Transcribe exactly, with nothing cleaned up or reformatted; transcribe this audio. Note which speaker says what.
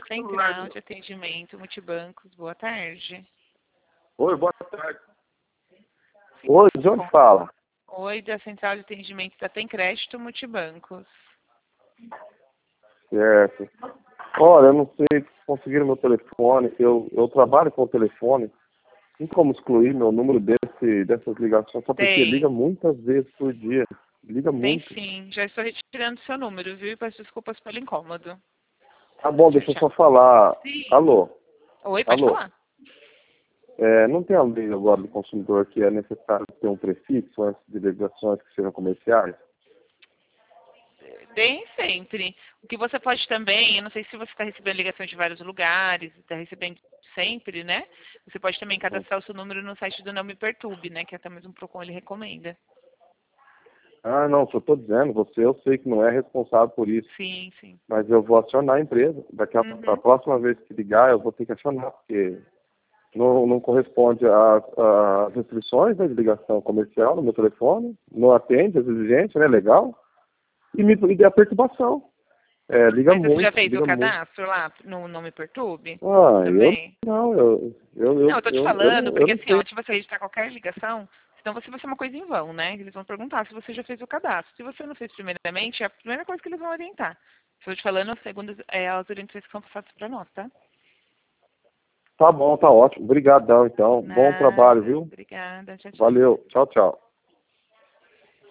Speaker 1: Central de Atendimento Multibancos, boa tarde.
Speaker 2: Oi, boa tarde. Oi, de onde fala?
Speaker 1: Oi, da Central de Atendimento da Tem Crédito Multibancos.
Speaker 2: Certo. Olha, eu não sei se conseguiram meu telefone, eu, eu trabalho com o telefone. Tem como excluir meu número desse, dessas ligações, só porque
Speaker 1: Tem.
Speaker 2: liga muitas vezes por dia. Liga
Speaker 1: Tem
Speaker 2: muito.
Speaker 1: sim, já estou retirando seu número, viu? E peço desculpas pelo incômodo.
Speaker 2: Tá bom, deixa eu só falar.
Speaker 1: Sim.
Speaker 2: Alô?
Speaker 1: Oi, pode
Speaker 2: Alô?
Speaker 1: falar.
Speaker 2: É, não tem a lei agora do consumidor que é necessário ter um prefixo antes de ligações que sejam comerciais?
Speaker 1: Tem sempre. O que você pode também, eu não sei se você está recebendo ligação de vários lugares, está recebendo sempre, né? Você pode também cadastrar o seu número no site do Não Me Perturbe, né? Que até mesmo o Procon ele recomenda.
Speaker 2: Ah, não, só estou dizendo, você eu sei que não é responsável por isso.
Speaker 1: Sim, sim.
Speaker 2: Mas eu vou acionar a empresa. Daqui a,
Speaker 1: Uhum.
Speaker 2: a próxima vez que ligar, eu vou ter que acionar, porque não, não corresponde às às restrições, né, de ligação comercial no meu telefone, não atende as exigências, né, legal, e me e a perturbação. É, liga
Speaker 1: Mas você já
Speaker 2: muito,
Speaker 1: fez o
Speaker 2: liga muito.
Speaker 1: cadastro lá no Não Me Perturbe?
Speaker 2: Ah, eu
Speaker 1: Também?
Speaker 2: não, eu, eu,
Speaker 1: Não,
Speaker 2: eu,
Speaker 1: eu tô te
Speaker 2: eu, eu,
Speaker 1: falando,
Speaker 2: não, eu
Speaker 1: porque
Speaker 2: não
Speaker 1: assim, ó,
Speaker 2: sei.
Speaker 1: antes de você registrar qualquer ligação, senão você vai ser uma coisa em vão, né? Eles vão perguntar se você já fez o cadastro. Se você não fez primeiramente, é a primeira coisa que eles vão orientar. Estou te falando, segundo é, as orientações que são passadas para nós, tá?
Speaker 2: Tá bom, tá ótimo. Obrigadão, então. Bom trabalho,
Speaker 1: Nada.
Speaker 2: viu?
Speaker 1: Obrigada. Tchau, tchau.
Speaker 2: Valeu. Tchau, tchau.